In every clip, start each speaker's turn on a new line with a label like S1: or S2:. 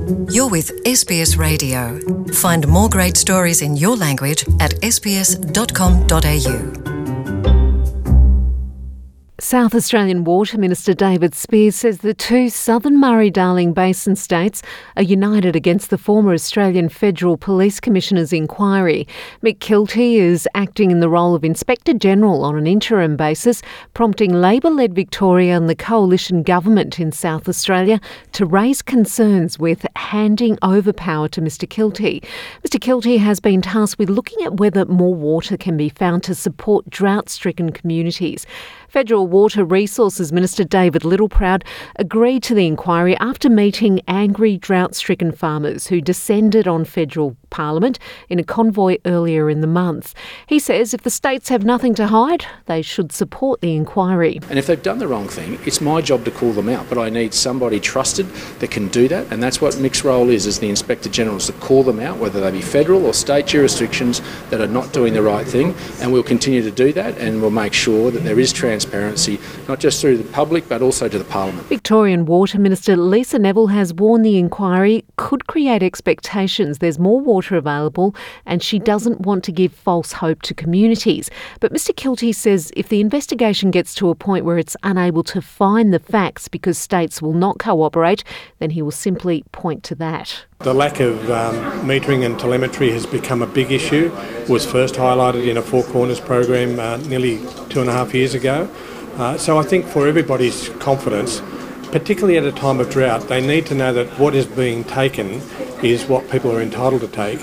S1: You're with SBS Radio. Find more great stories in your language at sbs.com.au.
S2: South Australian Water Minister David Speers says the two Southern Murray-Darling Basin states are united against the former Australian Federal Police Commissioner's inquiry. Mick Kilty is acting in the role of Inspector General on an interim basis, prompting Labor-led Victoria and the coalition government in South Australia to raise concerns with handing over power to Mr Kilty. Mr Kilty has been tasked with looking at whether more water can be found to support drought-stricken communities. Federal Water Resources Minister David Littleproud agreed to the inquiry after meeting angry drought-stricken farmers who descended on federal Parliament in a convoy earlier in the month. He says if the states have nothing to hide, they should support the inquiry.
S3: And if they've done the wrong thing, it's my job to call them out, but I need somebody trusted that can do that, and that's what Mick's role is as the Inspector General, is to call them out, whether they be federal or state jurisdictions that are not doing the right thing, and we'll continue to do that, and we'll make sure that there is transparency, not just through the public but also to the Parliament.
S2: Victorian Water Minister Lisa Neville has warned the inquiry could create expectations there's more water available, and she doesn't want to give false hope to communities. But Mr Kilty says if the investigation gets to a point where it's unable to find the facts because states will not cooperate, then he will simply point to that.
S4: The lack of metering and telemetry has become a big issue. It was first highlighted in a Four Corners program nearly 2.5 years ago. So I think for everybody's confidence, particularly at a time of drought, they need to know that what is being taken is what people are entitled to take,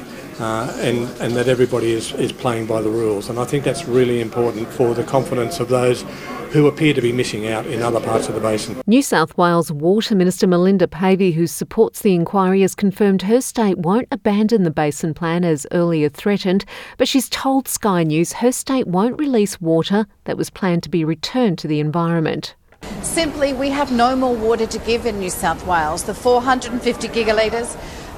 S4: and that everybody is playing by the rules. And I think that's really important for the confidence of those who appear to be missing out in other parts of the basin.
S2: New South Wales Water Minister Melinda Pavey, who supports the inquiry, has confirmed her state won't abandon the basin plan as earlier threatened, but she's told Sky News her state won't release water that was planned to be returned to the environment.
S5: Simply, we have no more water to give in New South Wales. The 450 gigalitres,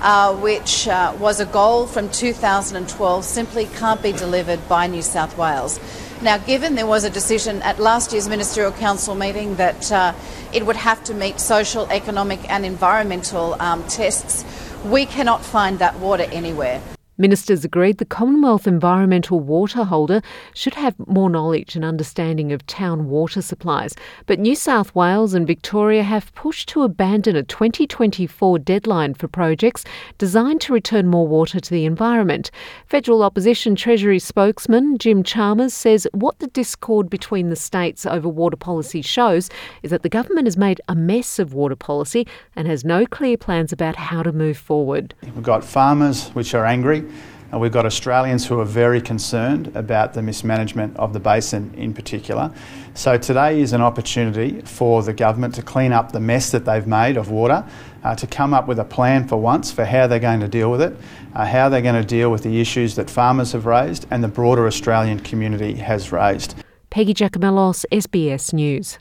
S5: which was a goal from 2012, simply can't be delivered by New South Wales. Now, given there was a decision at last year's Ministerial Council meeting that it would have to meet social, economic and environmental tests, we cannot find that water anywhere.
S2: Ministers agreed the Commonwealth Environmental Water Holder should have more knowledge and understanding of town water supplies. But New South Wales and Victoria have pushed to abandon a 2024 deadline for projects designed to return more water to the environment. Federal Opposition Treasury spokesman Jim Chalmers says what the discord between the states over water policy shows is that the government has made a mess of water policy and has no clear plans about how to move forward.
S6: We've got farmers which are angry. And we've got Australians who are very concerned about the mismanagement of the basin in particular. So today is an opportunity for the government to clean up the mess that they've made of water, to come up with a plan for once for how they're going to deal with it, how they're going to deal with the issues that farmers have raised and the broader Australian community has raised.
S2: Peggy Giacomellos, SBS News.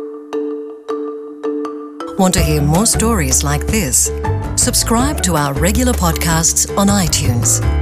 S1: Want to hear more stories like this? Subscribe to our regular podcasts on iTunes.